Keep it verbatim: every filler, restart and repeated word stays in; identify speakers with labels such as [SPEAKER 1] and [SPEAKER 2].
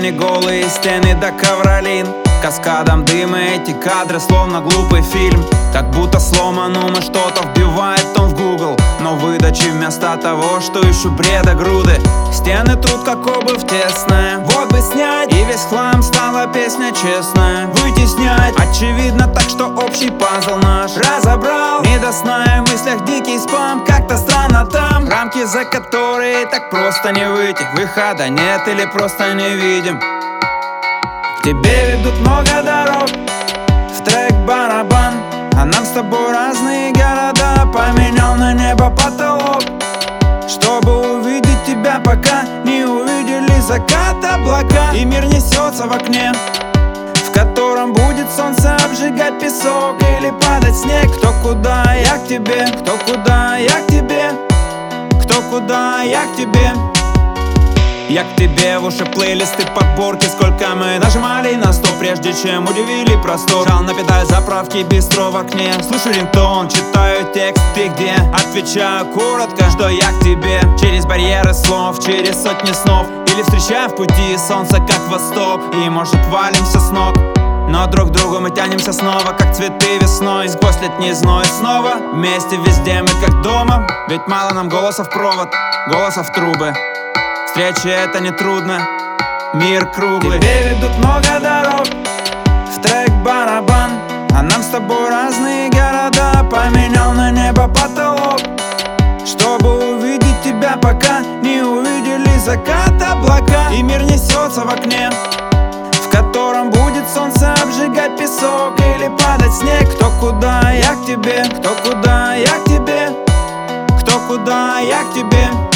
[SPEAKER 1] фоне голые стены да ковролин. Каскадом дыма эти кадры словно глупый фильм. Как будто сломан ум и что-то вбивает он в Google, но выдачи вместо того, что ищу бреда груды. Стены тут как обувь тесная, вот бы снять, и весь хлам стала песня честная. Вытеснять очевидно, так что общий пазл наш разобрал. Не до сна и в мыслях дикий спам, как-то странно там. Рамки, за которые так просто не выйти. Выхода нет или просто не видим. К тебе ведут много дорог, в трек барабан. А нам с тобой разные города, поменял на небо потолок, чтобы увидеть тебя, пока не увидели закат облака. И мир несется в окне, в котором будет солнце обжигать песок или падать снег. Кто куда, я к тебе, кто куда, я к тебе, кто куда, я к тебе. Я к тебе, в уши плейлисты, подборки. Сколько мы нажимали на стоп, прежде чем удивили простор. Жал на педаль заправки, бистро в окне. Слышу рингтон, читаю текст, ты где? Отвечаю коротко, что я к тебе. Через барьеры слов, через сотни снов. Или встречая в пути солнце, как восток. И может валимся с ног, но друг к другу мы тянемся снова, как цветы весной. Сквозь летний зной снова вместе везде мы как дома. Ведь мало нам голосов провод, голосов трубы. Встречи это не трудно, мир круглый. Тебе ведут много дорог, в трек барабан. А нам с тобой разные города, поменял на небо потолок, чтобы увидеть тебя, пока не увидели закат облака. И мир несется в окне, в котором будет солнце обжигать песок или падать снег. Кто куда, я к тебе, кто куда, я к тебе, кто куда, я к тебе.